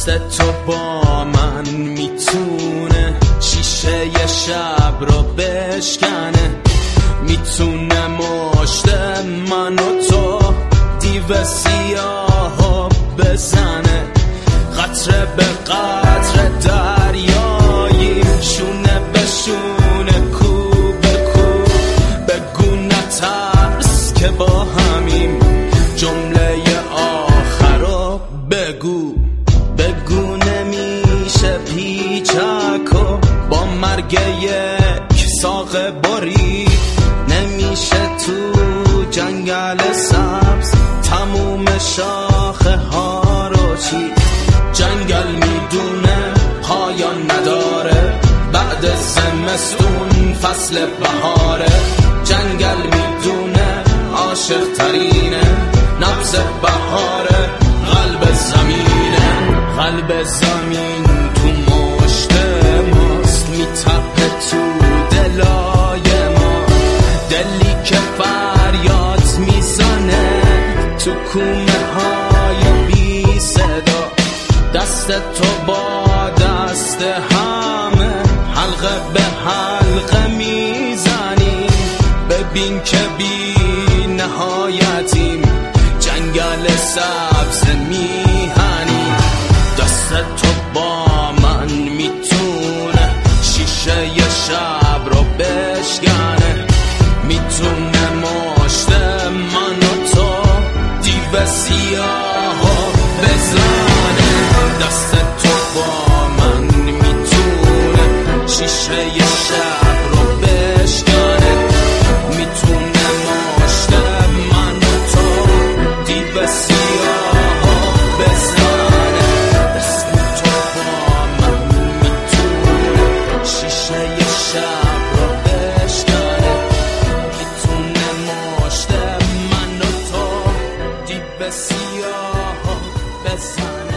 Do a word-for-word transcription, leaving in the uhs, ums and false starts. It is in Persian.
دست تو با من میتونه شیشه ی شب رو بشکنه، میتونه مشت من و تو دیو سیاهو بزنه. قطره به قطره دریاییم، شونه به شونه کو به کو. بگو نترس که با همیم، جمله آخرو بگو. بگو نمیشه پیچکو با مرگ یک ساق برید، نمیشه تو جنگل سبز تموم شاخه ها رو چید. جنگل میدونه پایان نداره، بعد زمستون فصل بهاره. جنگل میدونه عاشق ترینه، نبض بهاره قلب زمینه. قلب زمین تو مشت ماست، میتپه تو دلای ما. دلی که فریاد میزنه تو کومه های بی صدا. دست تو با دست همه، حلقه به حلقه میزنیم. ببین که بی نهایتیم، جنگل سبز میهنیم. دست تو با من میتونه شیشه ی شب رو بشکنه، میتونه مشت من و تو دیو سیاهو بزنه. دست تو با من میتونه شیشه ی شب رو بشکنه، میتونه مشت من و تو دیو سیاهو بزنه. دست تو با من میتونه شیشه ی شب رو بشکنه، میتونه مشت من و تو دیو سیاهو بزنه.